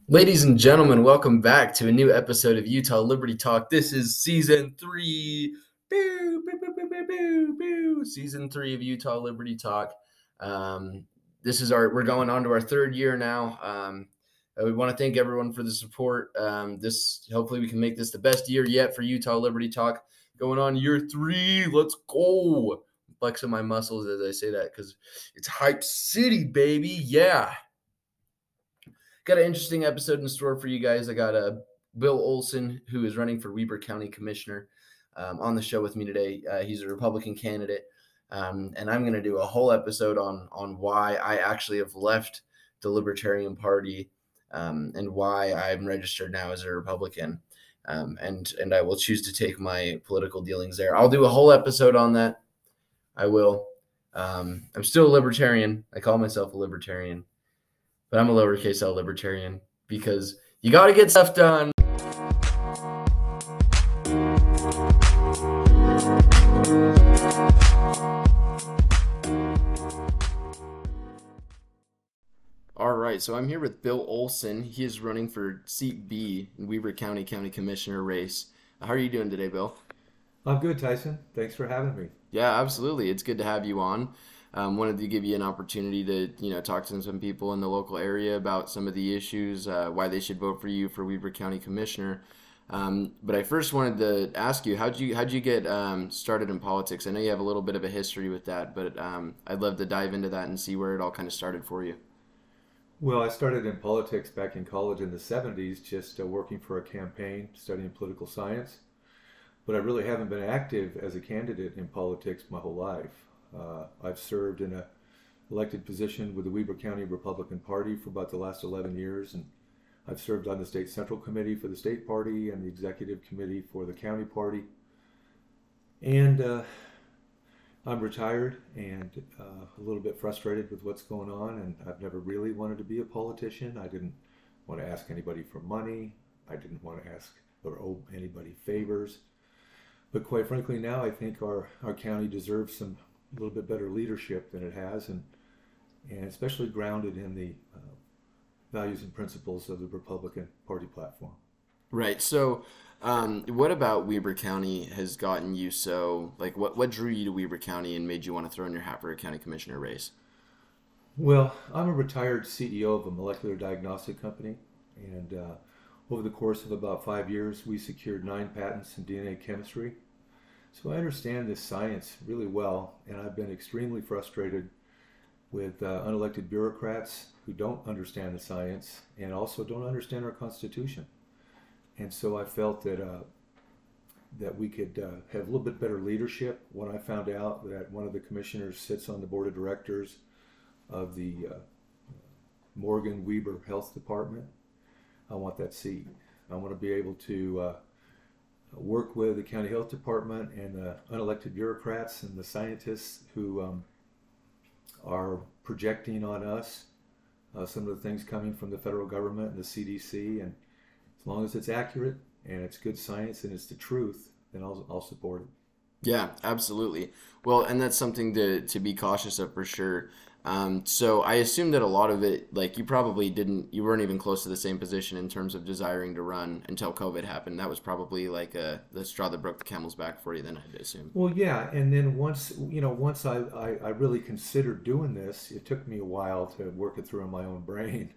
Ladies and gentlemen, welcome back to a new episode of Utah Liberty Talk. This is season 3. Season 3 of Utah Liberty Talk. We're going on to our third year now. We want to thank everyone for the support. Hopefully we can make this the best year yet for Utah Liberty Talk. Going on year 3. Let's go. I'm flexing my muscles as I say that because it's Hype City, baby. Yeah. Got an interesting episode in store for you guys. I got Bill Olson, who is running for Weber County Commissioner, on the show with me today. He's a Republican candidate, and I'm going to do a whole episode on why I actually have left the Libertarian Party and why I'm registered now as a Republican, and I will choose to take my political dealings there. I'll do a whole episode on that. I will. I'm still a Libertarian. I call myself a Libertarian. But I'm a lowercase L Libertarian because you got to get stuff done. All right, so I'm here with Bill Olson. He is running for seat B in Weber County Commissioner race. How are you doing today, Bill? I'm good, Tyson. Thanks for having me. Yeah, absolutely. It's good to have you on. Wanted to give you an opportunity to, talk to some people in the local area about some of the issues, why they should vote for you for Weber County Commissioner. But I first wanted to ask you, how'd you get started in politics? I know you have a little bit of a history with that, but I'd love to dive into that and see where it all kind of started for you. Well, I started in politics back in college in the 70s, just working for a campaign, studying political science. But I really haven't been active as a candidate in politics my whole life. I've served in an elected position with the Weber County Republican Party for about the last 11 years, and I've served on the State Central Committee for the state party and the Executive Committee for the county party. And I'm retired and a little bit frustrated with what's going on, and I've never really wanted to be a politician. I didn't want to ask anybody for money. I didn't want to ask or owe anybody favors. But quite frankly, now I think our county deserves a little bit better leadership than it has, and especially grounded in the values and principles of the Republican Party platform. Right. So, what about Weber County has gotten you what drew you to Weber County and made you want to throw in your hat for a county commissioner race? Well, I'm a retired CEO of a molecular diagnostic company, and over the course of about 5 years, we secured 9 patents in DNA chemistry. So I understand this science really well, and I've been extremely frustrated with unelected bureaucrats who don't understand the science and also don't understand our Constitution. And so I felt that we could have a little bit better leadership. When I found out that one of the commissioners sits on the board of directors of the Morgan Weber Health Department, I want that seat. I want to be able to work with the county health department and the unelected bureaucrats and the scientists who are projecting on us some of the things coming from the federal government and the CDC. And as long as it's accurate and it's good science and it's the truth, then I'll support it. Yeah, absolutely. Well, and that's something to be cautious of for sure. So I assume that a lot of it, you weren't even close to the same position in terms of desiring to run until COVID happened. That was probably the straw that broke the camel's back for you then, I'd assume. Well, yeah, and then once I really considered doing this, it took me a while to work it through in my own brain.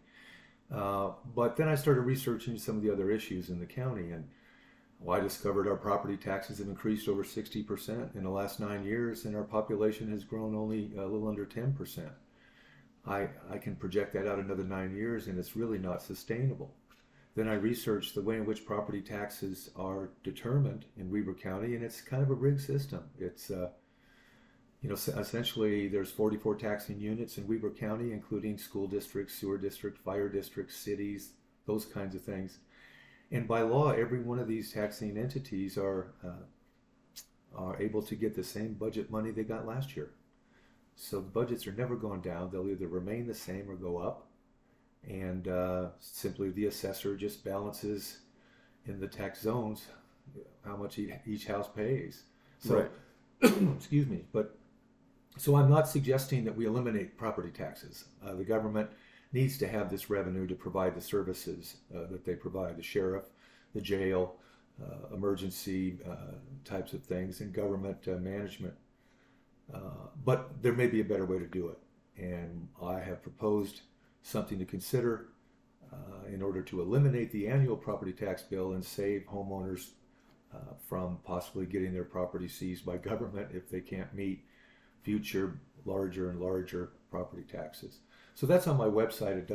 But then I started researching some of the other issues in the county, and I discovered our property taxes have increased over 60% in the last 9 years, and our population has grown only a little under 10%. I can project that out another 9 years, and it's really not sustainable. Then I researched the way in which property taxes are determined in Weber County, and it's kind of a rigged system. It's essentially there's 44 taxing units in Weber County, including school districts, sewer districts, fire districts, cities, those kinds of things. And by law, every one of these taxing entities are able to get the same budget money they got last year. So the budgets are never going down. They'll either remain the same or go up. And simply the assessor just balances in the tax zones how much each house pays. So, right. Excuse me. So I'm not suggesting that we eliminate property taxes. The government needs to have this revenue to provide the services that they provide, the sheriff, the jail, emergency types of things, and government management. But there may be a better way to do it. And I have proposed something to consider in order to eliminate the annual property tax bill and save homeowners from possibly getting their property seized by government if they can't meet future larger and larger property taxes. So that's on my website at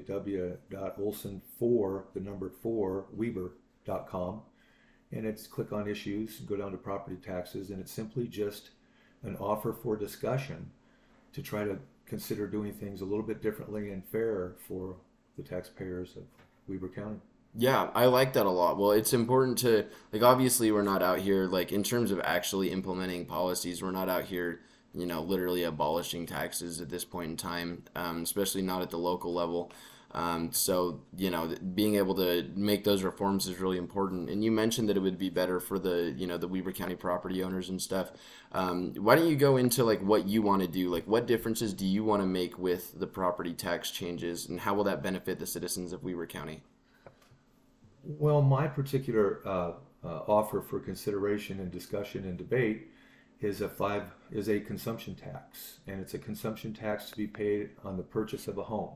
www.olson4weber.com, and it's click on issues and go down to property taxes, and it's simply just an offer for discussion to try to consider doing things a little bit differently and fairer for the taxpayers of Weber County. Yeah, I like that a lot. Well, it's important to, like, obviously we're not out here, like, in terms of actually implementing policies, we're not out here, literally abolishing taxes at this point in time, especially not at the local level. So, being able to make those reforms is really important. And you mentioned that it would be better for the, the Weber County property owners and stuff. Why don't you go into, like, what you want to do? Like, what differences do you want to make with the property tax changes, and how will that benefit the citizens of Weber County? Well, my particular offer for consideration and discussion and debate is a consumption tax, and it's a consumption tax to be paid on the purchase of a home.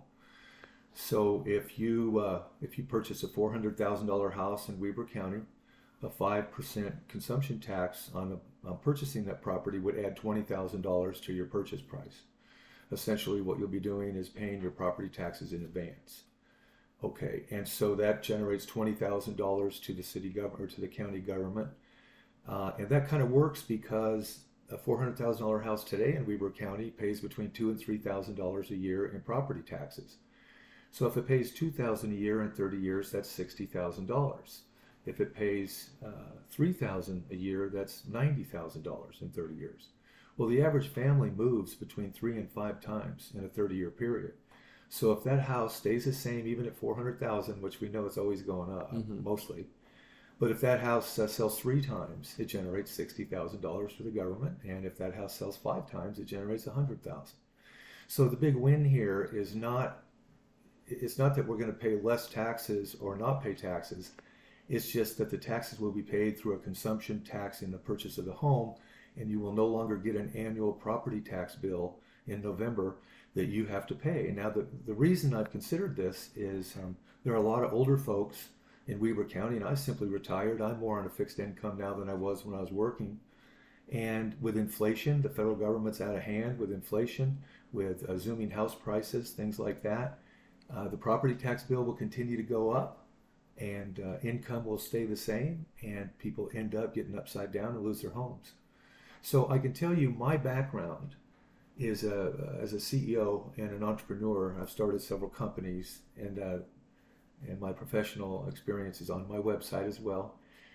So if you purchase a $400,000 house in Weber County, a 5% consumption tax on purchasing that property would add $20,000 to your purchase price. Essentially, what you'll be doing is paying your property taxes in advance. Okay, and so that generates $20,000 to the city government or to the county government, and that kind of works because a $400,000 house today in Weber County pays between $2,000 and $3,000 a year in property taxes. So if it pays $2,000 a year in 30 years, that's $60,000. If it pays $3,000 a year, that's $90,000 in 30 years. Well, the average family moves between 3 and 5 times in a 30-year period. So if that house stays the same, even at $400,000, which we know it's always going up, mostly, but if that house sells 3 times, it generates $60,000 for the government, and if that house sells 5 times, it generates $100,000. So the big win here is not that we're going to pay less taxes or not pay taxes. It's just that the taxes will be paid through a consumption tax in the purchase of the home, and you will no longer get an annual property tax bill in November that you have to pay. And now the reason I've considered this is there are a lot of older folks in Weber County, and I simply retired. I'm more on a fixed income now than I was when I was working. And with inflation, the federal government's out of hand with inflation, with zooming house prices, things like that. The property tax bill will continue to go up, and income will stay the same, and people end up getting upside down and lose their homes. So I can tell you my background is as a CEO and an entrepreneur. I've started several companies, and my professional experience is on my website as well.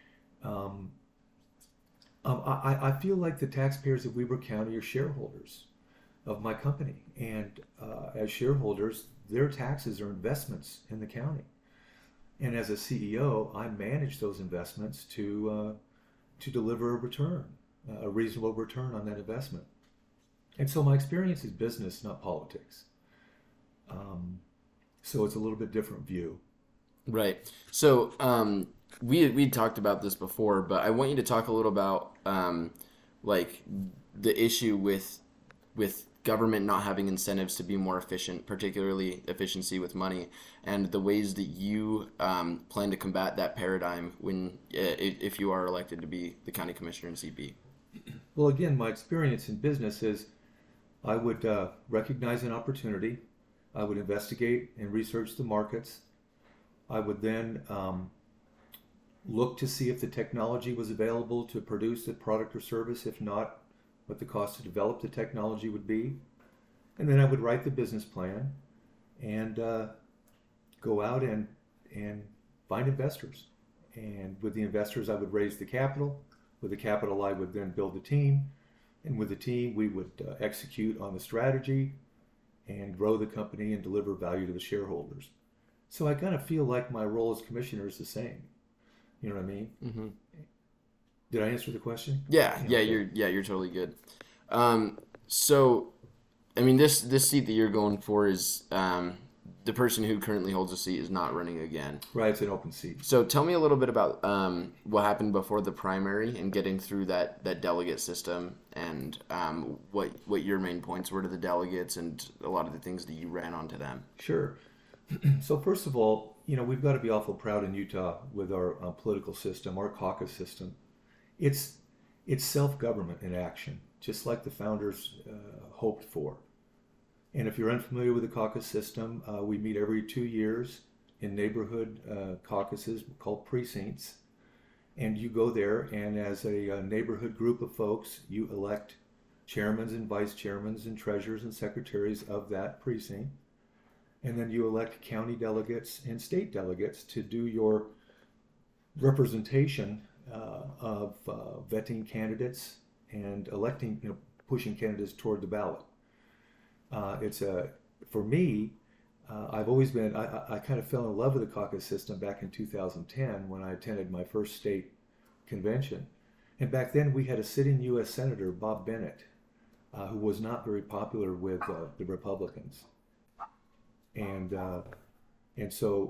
I feel like the taxpayers of Weber County are shareholders of my company, and as shareholders, their taxes are investments in the county. And as a CEO, I manage those investments to deliver a return, a reasonable return on that investment. And so my experience is business, not politics. So it's a little bit different view. Right. So we talked about this before, but I want you to talk a little about like the issue with government not having incentives to be more efficient, particularly efficiency with money, and the ways that you plan to combat that paradigm when if you are elected to be the county commissioner in CP. Well, again, my experience in business is I would recognize an opportunity. I would investigate and research the markets. I would then look to see if the technology was available to produce the product or service. If not, what the cost to develop the technology would be. And then I would write the business plan and go out and find investors. And with the investors, I would raise the capital. With the capital, I would then build a team. And with the team, we would execute on the strategy and grow the company and deliver value to the shareholders. So I kind of feel like my role as commissioner is the same. You know what I mean? Mm-hmm. Did I answer the question? Yeah, you're totally good. So, I mean, this seat that you're going for is the person who currently holds the seat is not running again. Right, it's an open seat. So tell me a little bit about what happened before the primary and getting through that delegate system, and what your main points were to the delegates and a lot of the things that you ran onto them. Sure. So first of all, we've got to be awful proud in Utah with our political system, our caucus system. It's self-government in action, just like the founders hoped for. And if you're unfamiliar with the caucus system, we meet every 2 years in neighborhood caucuses called precincts. And you go there, and as a neighborhood group of folks, you elect chairmen and vice chairmen and treasurers and secretaries of that precinct. And then you elect county delegates and state delegates to do your representation of vetting candidates and electing, pushing candidates toward the ballot. For me, I've always been, I kind of fell in love with the caucus system back in 2010 when I attended my first state convention. And back then we had a sitting U.S. Senator, Bob Bennett, who was not very popular with the Republicans. And so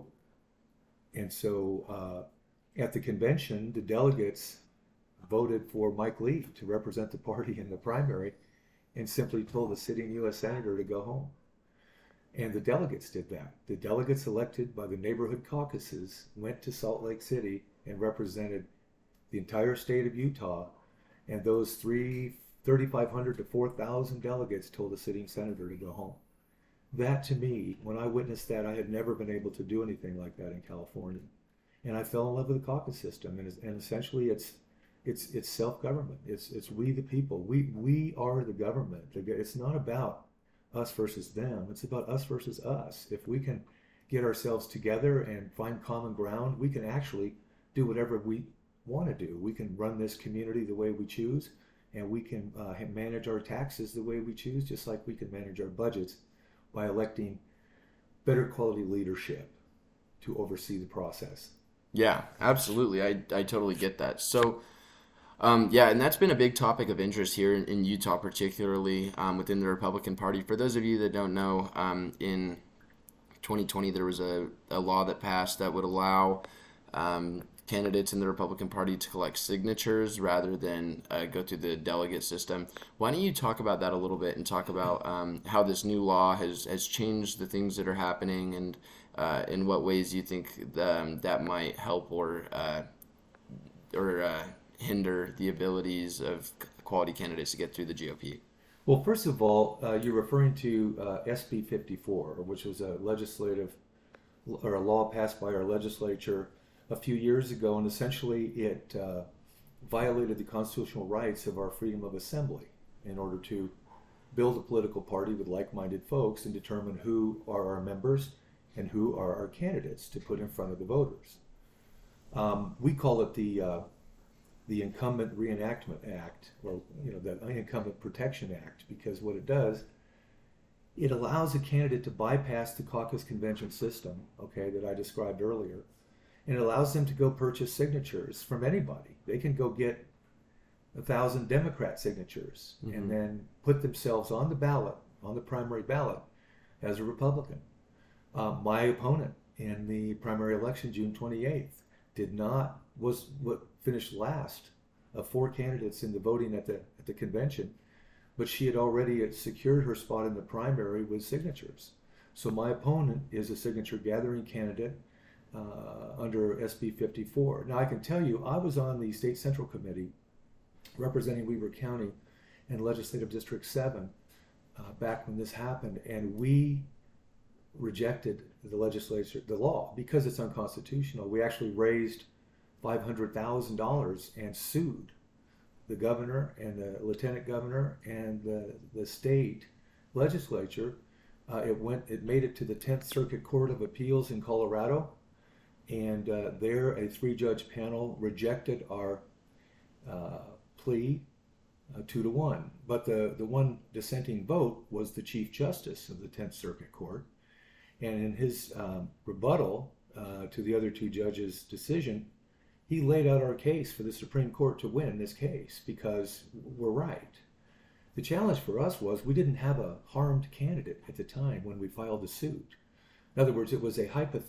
at the convention, the delegates voted for Mike Lee to represent the party in the primary, and simply told the sitting U.S. Senator to go home. And the delegates did that. The delegates elected by the neighborhood caucuses went to Salt Lake City and represented the entire state of Utah, and those 3,500 to 4,000 delegates told the sitting senator to go home. That, to me, when I witnessed that, I had never been able to do anything like that in California. And I fell in love with the caucus system, and essentially it's self-government. It's we the people. We are the government. It's not about us versus them. It's about us versus us. If we can get ourselves together and find common ground, we can actually do whatever we want to do. We can run this community the way we choose, and we can manage our taxes the way we choose, just like we can manage our budgets by electing better quality leadership to oversee the process. Yeah, absolutely. I totally get that. So yeah, and that's been a big topic of interest here in Utah, particularly within the Republican Party. For those of you that don't know, in 2020 there was a law that passed that would allow candidates in the Republican Party to collect signatures rather than go through the delegate system. Why don't you talk about that a little bit and talk about how this new law has changed the things that are happening, and in what ways you think that might help or hinder the abilities of quality candidates to get through the GOP? Well, first of all, you're referring to SB 54, which was a law passed by our legislature a few years ago, and essentially it violated the constitutional rights of our freedom of assembly in order to build a political party with like-minded folks and determine who are our members and who are our candidates to put in front of the voters. We call it the Incumbent Reenactment Act, or the Incumbent Protection Act, because what it does, it allows a candidate to bypass the caucus convention system, that I described earlier, and it allows them to go purchase signatures from anybody. They can go get 1,000 Democrat signatures and then put themselves on the ballot, on the primary ballot, as a Republican. My opponent in the primary election, June 28th, was what finished last of 4 candidates in the voting at the convention, but she had already secured her spot in the primary with signatures. So my opponent is a signature gathering candidate under SB 54. Now I can tell you, I was on the State Central Committee representing Weber County and Legislative District 7 back when this happened, and we rejected the law because it's unconstitutional. We actually raised $500,000 and sued the governor and the lieutenant governor and the state legislature. It made it to the 10th Circuit Court of Appeals in Colorado, and there a 3-judge panel rejected our plea 2-1. But the one dissenting vote was the Chief Justice of the 10th Circuit Court, and in his rebuttal to the other 2 judges' decision, he laid out our case for the Supreme Court to win this case because we're right. The challenge for us was we didn't have a harmed candidate at the time when we filed the suit. In other words, it was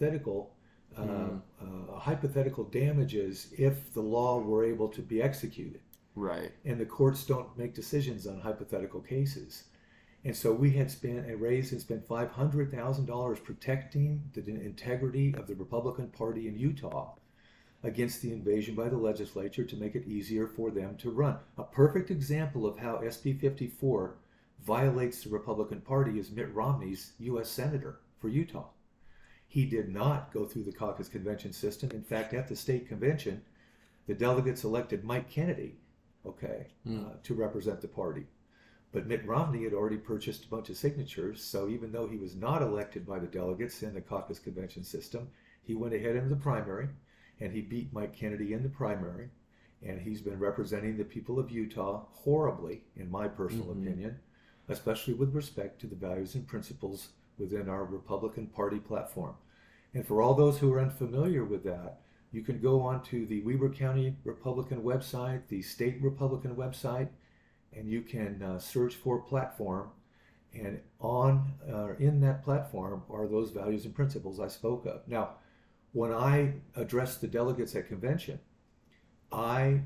a hypothetical damages if the law were able to be executed. Right. And the courts don't make decisions on hypothetical cases. And so we had raised and spent $500,000 protecting the integrity of the Republican Party in Utah against the invasion by the legislature to make it easier for them to run. A perfect example of how SB 54 violates the Republican Party is Mitt Romney's U.S. Senator for Utah. He did not go through the caucus convention system. In fact, at the state convention, the delegates elected Mike Kennedy, to represent the party. But Mitt Romney had already purchased a bunch of signatures, so even though he was not elected by the delegates in the caucus convention system, he went ahead in the primary, and he beat Mike Kennedy in the primary, and he's been representing the people of Utah horribly, in my personal opinion, especially with respect to the values and principles within our Republican Party platform. And for all those who are unfamiliar with that, you can go onto the Weber County Republican website, the state Republican website, and you can search for platform, and in that platform are those values and principles I spoke of. Now, when I addressed the delegates at convention, I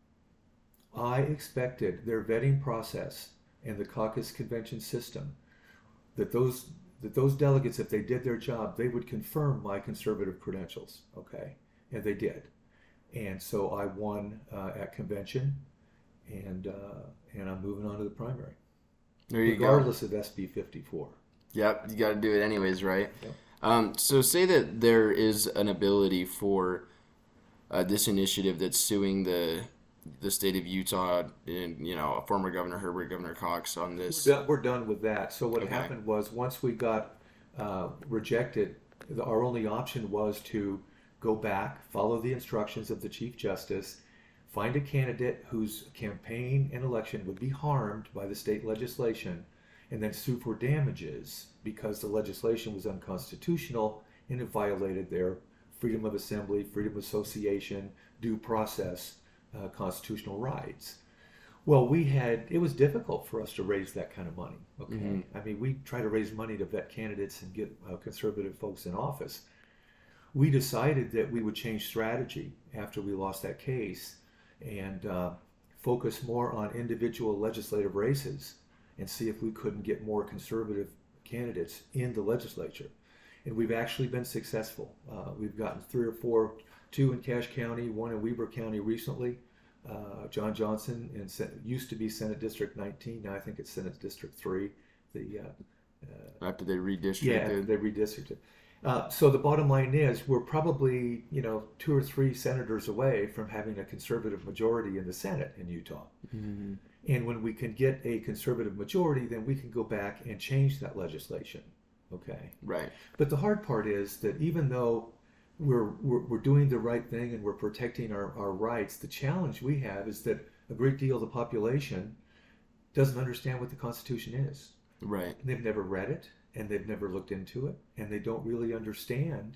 expected their vetting process and the caucus convention system that those delegates, if they did their job, they would confirm my conservative credentials, and they did. And so I won at convention, and I'm moving on to the primary. There you regardless of SB 54. Yep, you got to do it anyways, right? Yep. So say that there is an ability for this initiative that's suing the state of Utah and, former Governor Herbert, Governor Cox on this. We're done with that. So what happened was, once we got rejected, our only option was to go back, follow the instructions of the Chief Justice, find a candidate whose campaign and election would be harmed by the state legislation, and then sue for damages because the legislation was unconstitutional and it violated their freedom of assembly, freedom of association, due process, constitutional rights. Well, it was difficult for us to raise that kind of money. I mean, we try to raise money to vet candidates and get conservative folks in office. We decided that we would change strategy after we lost that case and focus more on individual legislative races and see if we couldn't get more conservative candidates in the legislature. And we've actually been successful. We've gotten 3 or 4, 2 in Cache County, 1 in Weber County recently. John Johnson used to be Senate District 19. Now I think it's Senate District 3. After they redistricted. Yeah, they redistricted. So the bottom line is, we're probably 2 or 3 senators away from having a conservative majority in the Senate in Utah. And when we can get a conservative majority, then we can go back and change that legislation. Right. But the hard part is that even though we're doing the right thing and we're protecting our rights, the challenge we have is that a great deal of the population doesn't understand what the Constitution is. Right. And they've never read it, and they've never looked into it, and they don't really understand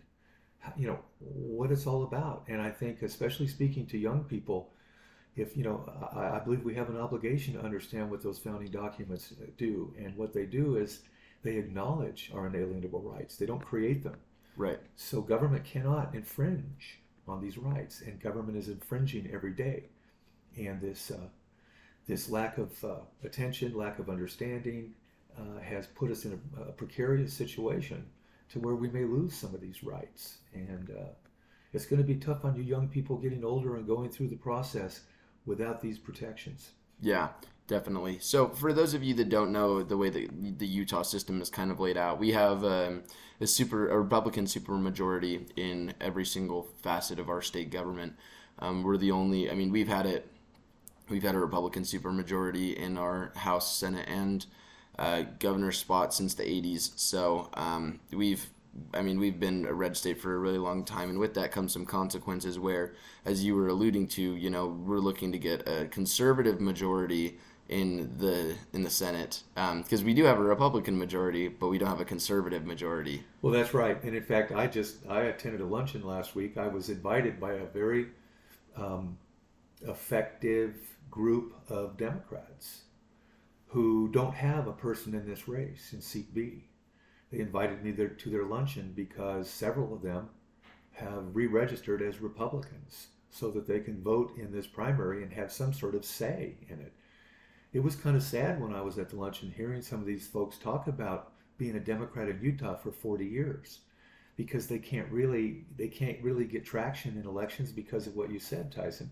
what it's all about. And I think, especially speaking to young people, I believe we have an obligation to understand what those founding documents do. And what they do is they acknowledge our inalienable rights. They don't create them. Right. So government cannot infringe on these rights, and government is infringing every day. And this lack of attention, lack of understanding, has put us in a precarious situation to where we may lose some of these rights. And it's going to be tough on you young people getting older and going through the process without these protections. Yeah, definitely. So for those of you that don't know the way that the Utah system is kind of laid out, we have a Republican supermajority in every single facet of our state government. We're the only, we've had a Republican supermajority in our House, Senate, and governor spot since the 80s. So we've been a red state for a really long time, and with that comes some consequences where, as you were alluding to, we're looking to get a conservative majority in the Senate, because we do have a Republican majority, but we don't have a conservative majority. Well, that's right. And in fact, I attended a luncheon last week. I was invited by a very effective group of Democrats who don't have a person in this race in seat B. They invited me to their luncheon because several of them have re-registered as Republicans so that they can vote in this primary and have some sort of say in it. It was kind of sad when I was at the luncheon hearing some of these folks talk about being a Democrat in Utah for 40 years because they can't really get traction in elections because of what you said, Tyson.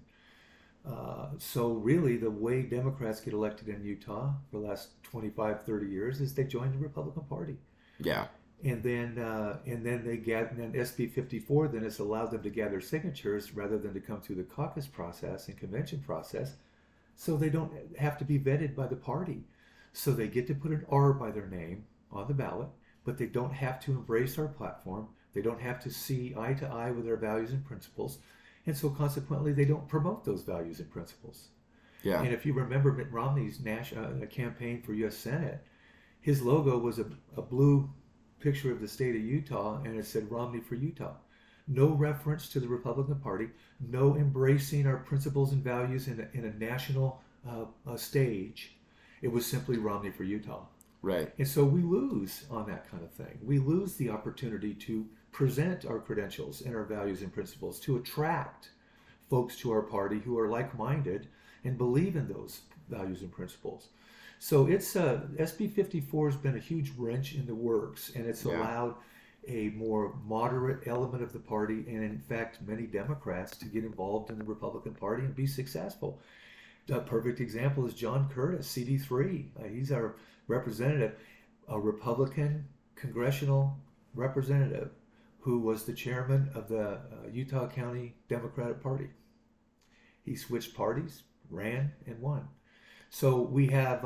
So really the way Democrats get elected in Utah for the last 25, 30 years is they join the Republican Party. Yeah. And then they get, and then SB 54 then has allowed them to gather signatures rather than to come through the caucus process and convention process, so they don't have to be vetted by the party. So they get to put an R by their name on the ballot, but they don't have to embrace our platform. They don't have to see eye to eye with our values and principles, and so consequently they don't promote those values and principles. Yeah. And if you remember Mitt Romney's campaign for U.S. Senate, his logo was a blue picture of the state of Utah, and it said Romney for Utah. No reference to the Republican Party, no embracing our principles and values in a national stage. It was simply Romney for Utah. Right. And so we lose on that kind of thing. We lose the opportunity to present our credentials and our values and principles, to attract folks to our party who are like-minded and believe in those values and principles. So it's SB 54 has been a huge wrench in the works, and it's allowed a more moderate element of the party, and in fact many Democrats, to get involved in the Republican Party and be successful. A perfect example is John Curtis, CD3. He's our representative, a Republican congressional representative who was the chairman of the Utah County Democratic Party. He switched parties, ran, and won. So we have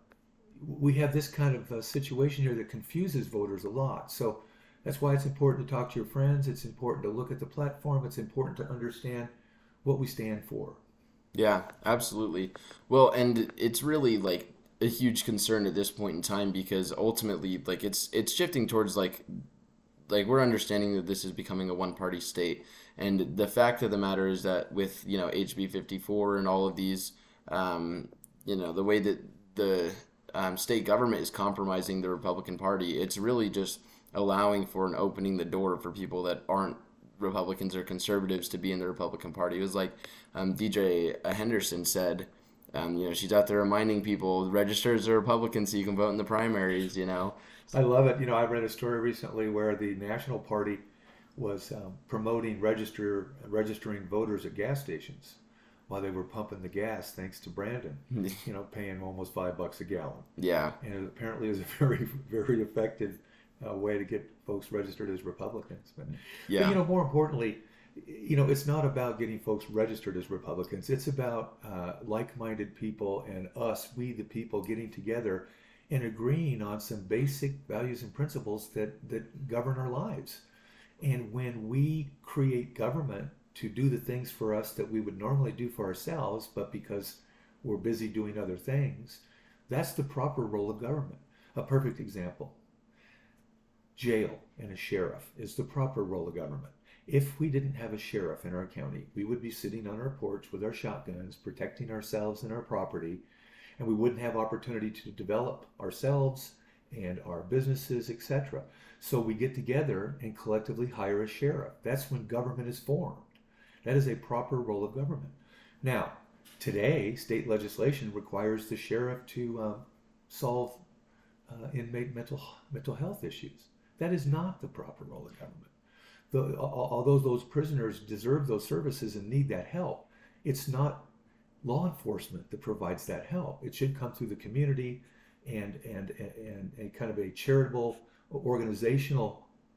this kind of situation here that confuses voters a lot. So that's why it's important to talk to your friends. It's important to look at the platform. It's important to understand what we stand for. Yeah, absolutely. Well, and it's really like a huge concern at this point in time because ultimately, like it's shifting towards like we're understanding that this is becoming a one-party state, and the fact of the matter is that with HB 54 and all of these. The way that the state government is compromising the Republican Party, it's really just allowing for and opening the door for people that aren't Republicans or conservatives to be in the Republican Party. It was like DJ Henderson said, she's out there reminding people, register as a Republican so you can vote in the primaries, I love it. I read a story recently where the National Party was promoting registering voters at gas stations while they were pumping the gas, thanks to Brandon, paying almost $5 a gallon. Yeah. And it apparently is a very, very effective way to get folks registered as Republicans. But more importantly, it's not about getting folks registered as Republicans. It's about like-minded people and us, we the people, getting together and agreeing on some basic values and principles that govern our lives. And when we create government to do the things for us that we would normally do for ourselves, but because we're busy doing other things, that's the proper role of government. A perfect example, jail and a sheriff is the proper role of government. If we didn't have a sheriff in our county, we would be sitting on our porch with our shotguns, protecting ourselves and our property, and we wouldn't have opportunity to develop ourselves and our businesses, etc. So we get together and collectively hire a sheriff. That's when government is formed. That is a proper role of government. Now, today, state legislation requires the sheriff to solve inmate mental health issues. That is not the proper role of government. Although those prisoners deserve those services and need that help, it's not law enforcement that provides that help. It should come through the community and kind of a charitable, organizational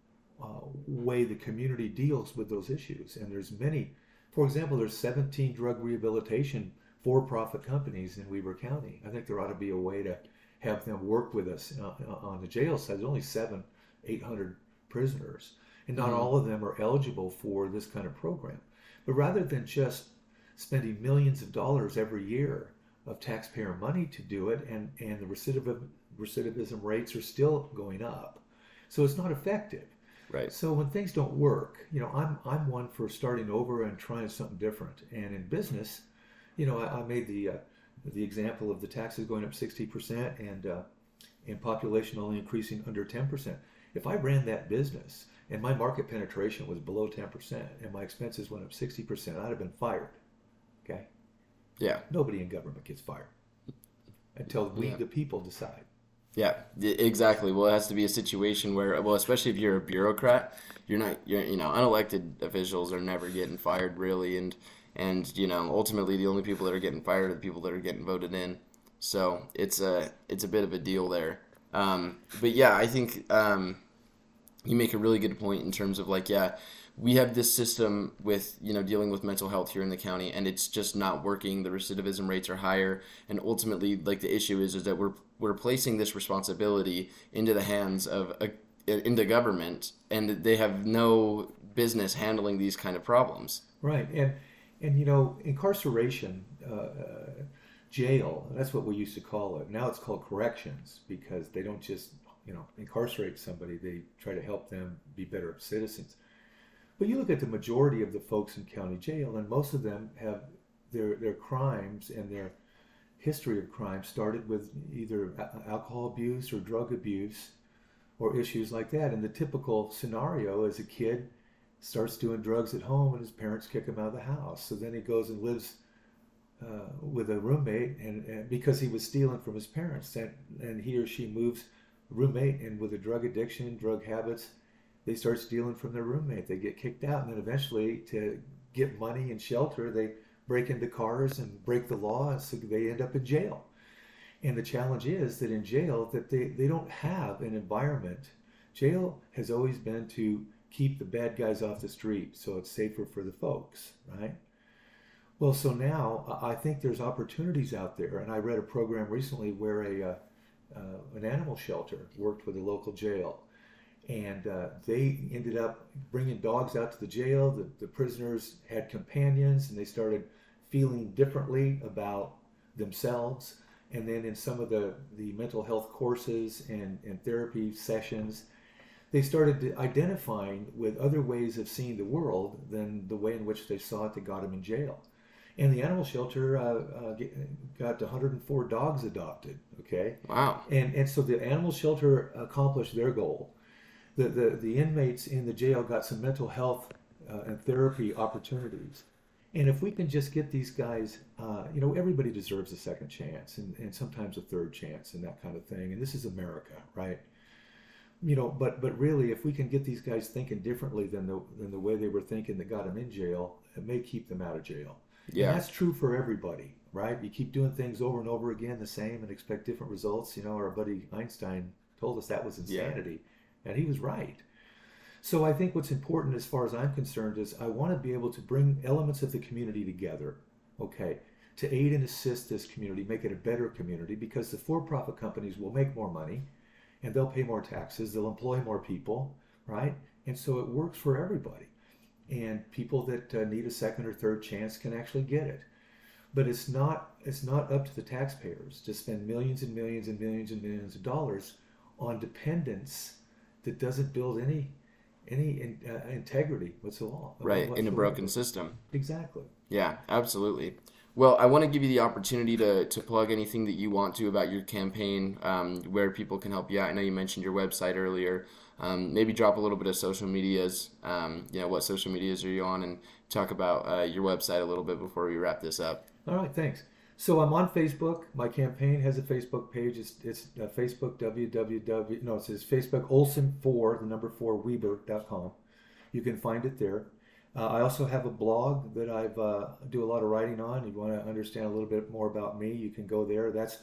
way the community deals with those issues. And there's many, for example, there's 17 drug rehabilitation for-profit companies in Weber County. I think there ought to be a way to have them work with us on the jail side. There's only 800 prisoners, and not all of them are eligible for this kind of program. But rather than just spending millions of dollars every year of taxpayer money to do it, and the recidivism rates are still going up, so it's not effective. Right. So when things don't work, I'm one for starting over and trying something different. And in business, I made the example of the taxes going up 60% and population only increasing under 10%. If I ran that business and my market penetration was below 10% and my expenses went up 60%, I'd have been fired. Okay? Yeah. Nobody in government gets fired until we, Yeah. the people, decide. Yeah, exactly. Well, it has to be a situation where, well, especially if you're a bureaucrat, unelected officials are never getting fired really, and ultimately the only people that are getting fired are the people that are getting voted in. So it's a bit of a deal there. But yeah, I think you make a really good point in terms of like, yeah, we have this system with dealing with mental health here in the county, and it's just not working. The recidivism rates are higher, and ultimately, like the issue is that we're placing this responsibility into the hands of into government, and they have no business handling these kind of problems. Right. And incarceration, jail, that's what we used to call it. Now it's called corrections because they don't just, incarcerate somebody, they try to help them be better citizens. But you look at the majority of the folks in county jail, and most of them have their crimes and their history of crime started with either alcohol abuse or drug abuse or issues like that. And the typical scenario is a kid starts doing drugs at home and his parents kick him out of the house. So then he goes and lives with a roommate, and because he was stealing from his parents, and he or she moves roommate, and with a drug addiction, drug habits, they start stealing from their roommate. They get kicked out, and then eventually, to get money and shelter, they break into cars and break the law, and so they end up in jail. And the challenge is that in jail, that they don't have an environment. Jail has always been to keep the bad guys off the street, so it's safer for the folks, right? Well, so now I think there's opportunities out there, and I read a program recently where an animal shelter worked with a local jail. And they ended up bringing dogs out to the jail. The prisoners had companions, and they started feeling differently about themselves. And then in some of the mental health courses and therapy sessions, they started identifying with other ways of seeing the world than the way in which they saw it that got them in jail. And the animal shelter got 104 dogs adopted. Okay. Wow. And so the animal shelter accomplished their goal. The inmates in the jail got some mental health and therapy opportunities. And if we can just get these guys, everybody deserves a second chance and sometimes a third chance and that kind of thing. And this is America, right? But really, if we can get these guys thinking differently than the way they were thinking that got them in jail, it may keep them out of jail. Yeah. And that's true for everybody, right? You keep doing things over and over again the same and expect different results. Our buddy Einstein told us that was insanity. Yeah. And he was right. So I think what's important as far as I'm concerned is I want to be able to bring elements of the community together, okay, to aid and assist this community, make it a better community, because the for-profit companies will make more money and they'll pay more taxes, they'll employ more people, right? And so it works for everybody. And people that need a second or third chance can actually get it. But it's not up to the taxpayers to spend millions and millions and millions and millions of dollars on dependents that doesn't build any integrity whatsoever. Right, in a broken system. Exactly. Yeah, absolutely. Well, I want to give you the opportunity to plug anything that you want to about your campaign, where people can help you out. I know you mentioned your website earlier. Maybe drop a little bit of social medias, what social medias are you on, and talk about your website a little bit before we wrap this up. All right, thanks. So I'm on Facebook. My campaign has a Facebook page. It's Facebook it says Facebook Olson4, the number 4 Weber.com. You can find it there. I also have a blog that I do a lot of writing on. If you want to understand a little bit more about me, you can go there. That's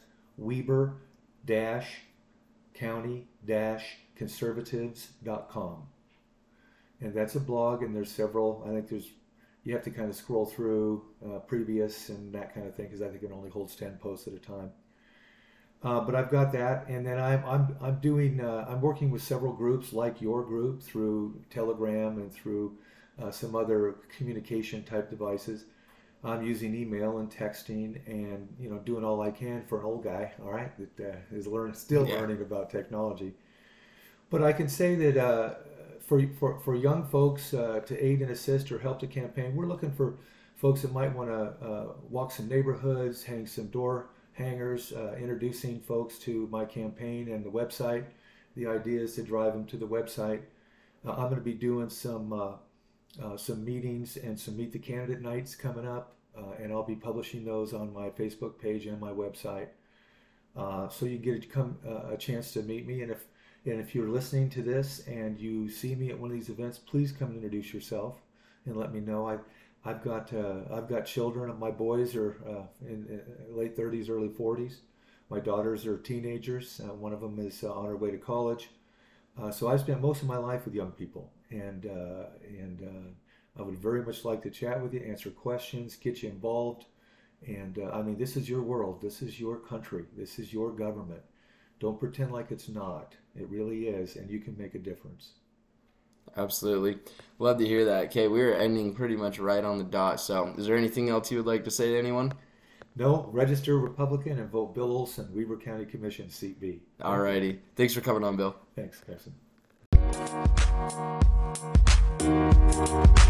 Weber-County-Conservatives.com. And that's a blog, and there's several. You have to kind of scroll through previous and that kind of thing because I think it only holds 10 posts at a time. But I've got that, and then I'm working with several groups like your group through Telegram and through some other communication type devices. I'm using email and texting and doing all I can for an old guy, all right, that is learning about technology. But I can say that for young folks to aid and assist or help the campaign, we're looking for folks that might want to walk some neighborhoods, hang some door hangers, introducing folks to my campaign and the website. The idea is to drive them to the website. I'm going to be doing some meetings and some Meet the Candidate nights coming up, and I'll be publishing those on my Facebook page and my website. So you get a chance to meet me, and if you're listening to this and you see me at one of these events, please come and introduce yourself and let me know. I've got children. My boys are in late 30s, early 40s. My daughters are teenagers. One of them is on her way to college. So I've spent most of my life with young people, and I would very much like to chat with you, answer questions, get you involved. And I mean, this is your world. This is your country. This is your government. Don't pretend like it's not. It really is, and you can make a difference. Absolutely. Love to hear that. Okay, we're ending pretty much right on the dot. So is there anything else you would like to say to anyone? No, register Republican and vote Bill Olson, Weber County Commission, Seat B. All righty. Thanks for coming on, Bill. Thanks, Carson.